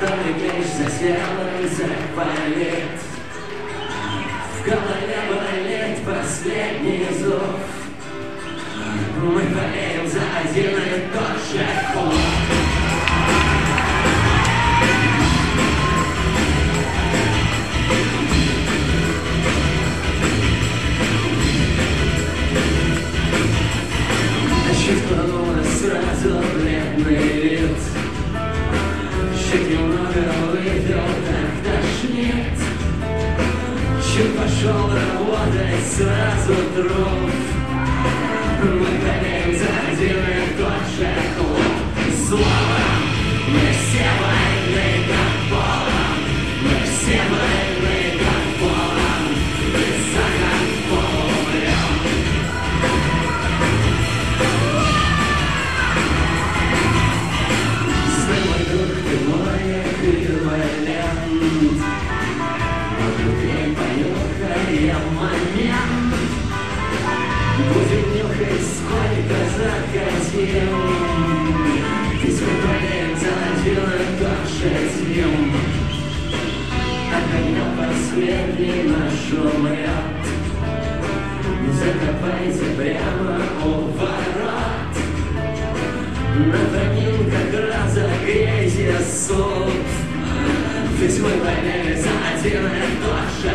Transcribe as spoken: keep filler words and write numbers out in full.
который лишь засел и заболит. В голове болит последний зов. Мы болеем за один и тот же клуб. Чувствовала сразу бледный вид. Чуть немного выпил, так тошнит. Чуть пошел работать, сразу труп. Мы болеем за один и тот же клуб. Слово, мы все больны как полом. Мы все больны как полом. И за как полом умрем. Знай, мой друг, ты мой эквивалент. Могу ты понюхай я момент. Будем нюхать, сколько захотим. Ты свой за один и тот же день. Огонек последний наш умрет. Закопайте прямо у ворот. Напомним, как разогрейте суд. Ведь мы болели за один и тот же